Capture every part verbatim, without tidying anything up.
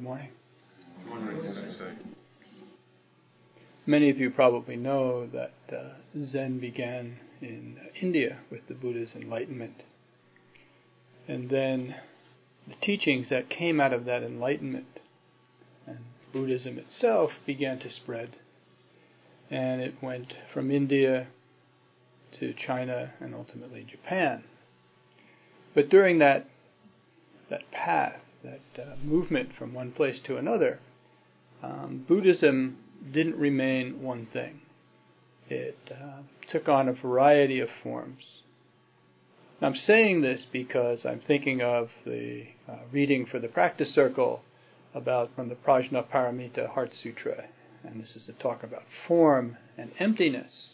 morning. Good morning. Many of you probably know that uh, Zen began in India with the Buddha's enlightenment. And then the teachings that came out of that enlightenment and Buddhism itself began to spread. And it went from India to China and ultimately Japan. But during that that path, that uh, movement from one place to another, um, Buddhism didn't remain one thing. It uh, took on a variety of forms. I'm saying this because I'm thinking of the uh, reading for the practice circle about from the Prajnaparamita Heart Sutra, and this is a talk about form and emptiness.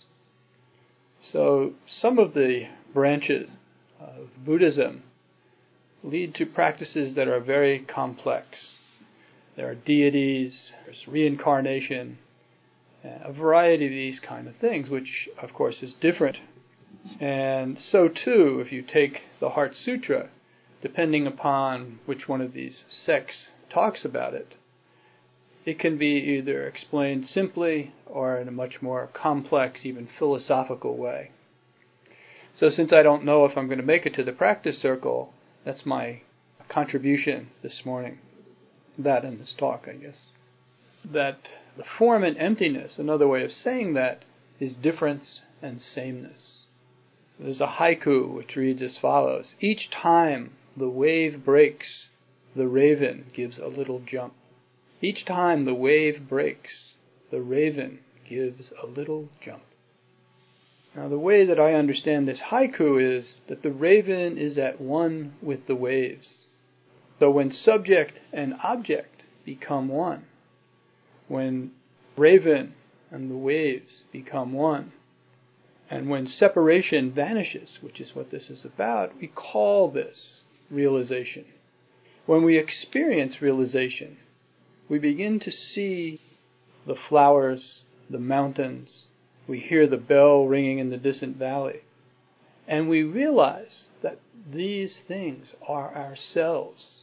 So some of the branches of Buddhism lead to practices that are very complex. There are deities, there's reincarnation, a variety of these kind of things, which of course is different. And so too, if you take the Heart Sutra, depending upon which one of these sects talks about it, it can be either explained simply or in a much more complex, even philosophical way. So since I don't know if I'm going to make it to the practice circle, that's my contribution this morning. That in this talk, I guess. That the form and emptiness, another way of saying that, is difference and sameness. So there's a haiku which reads as follows: each time the wave breaks, the raven gives a little jump. Each time the wave breaks, the raven gives a little jump. Now the way that I understand this haiku is that the raven is at one with the waves. So when subject and object become one, when raven and the waves become one, and when separation vanishes, which is what this is about, we call this realization. When we experience realization, we begin to see the flowers, the mountains, we hear the bell ringing in the distant valley, and we realize that these things are ourselves.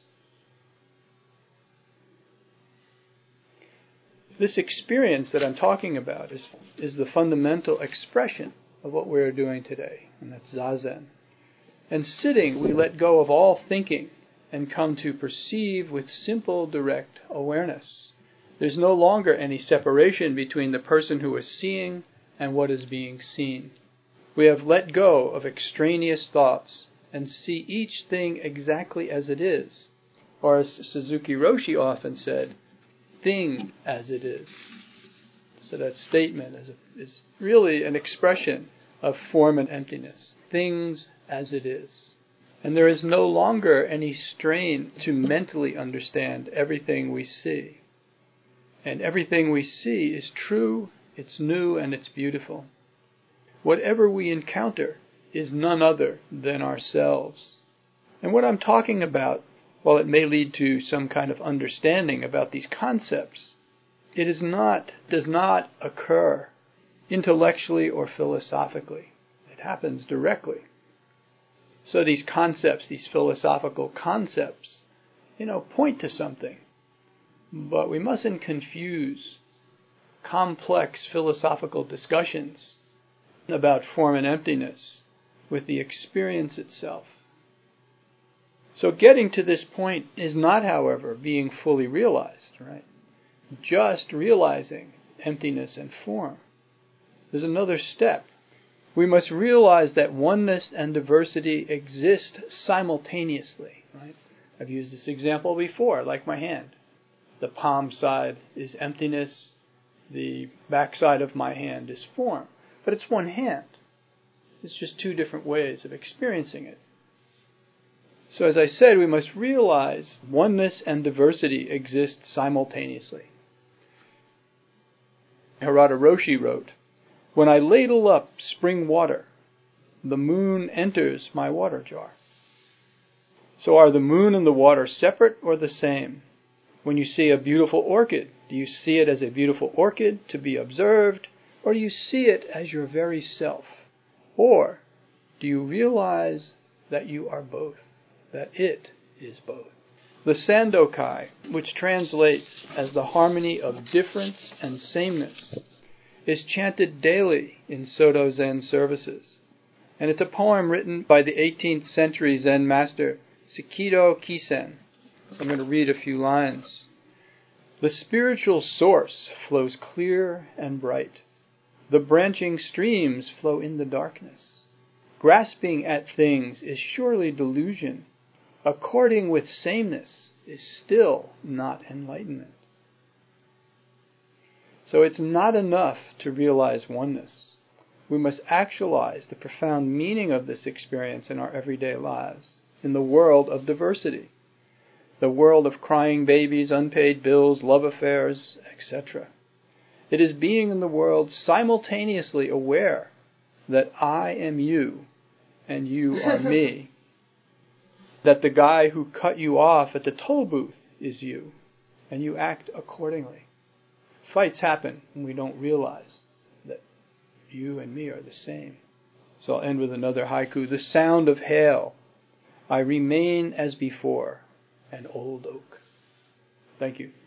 This experience that I'm talking about is, is the fundamental expression of what we're doing today, and that's Zazen. And sitting, we let go of all thinking and come to perceive with simple, direct awareness. There's no longer any separation between the person who is seeing and what is being seen. We have let go of extraneous thoughts and see each thing exactly as it is. Or as Suzuki Roshi often said, thing as it is. So that statement is, a, is really an expression of form and emptiness. Things as it is. And there is no longer any strain to mentally understand everything we see. And everything we see is true, it's new, and it's beautiful. Whatever we encounter is none other than ourselves. And what I'm talking about, while it may lead to some kind of understanding about these concepts, it is not, does not occur intellectually or philosophically. It happens directly. So these concepts, these philosophical concepts, you know, point to something. But we mustn't confuse complex philosophical discussions about form and emptiness with the experience itself. So getting to this point is not, however, being fully realized, right? Just realizing emptiness and form. There's another step. We must realize that oneness and diversity exist simultaneously, right? I've used this example before, like my hand. The palm side is emptiness. The back side of my hand is form. But it's one hand. It's just two different ways of experiencing it. So as I said, we must realize oneness and diversity exist simultaneously. Harada Roshi wrote, "When I ladle up spring water, the moon enters my water jar." So are the moon and the water separate or the same? When you see a beautiful orchid, do you see it as a beautiful orchid to be observed, or do you see it as your very self? Or do you realize that you are both, that it is both? The Sandokai, which translates as the harmony of difference and sameness, is chanted daily in Soto Zen services. And it's a poem written by the eighteenth century Zen master Sikido Kisen. So I'm going to read a few lines. The spiritual source flows clear and bright. The branching streams flow in the darkness. Grasping at things is surely delusion. According with sameness is still not enlightenment. So it's not enough to realize oneness. We must actualize the profound meaning of this experience in our everyday lives, in the world of diversity, the world of crying babies, unpaid bills, love affairs, et cetera. It is being in the world simultaneously aware that I am you and you are me, that the guy who cut you off at the toll booth is you, and you act accordingly. Fights happen when we don't realize that you and me are the same. So I'll end with another haiku. The sound of hail. I remain as before, an old oak. Thank you.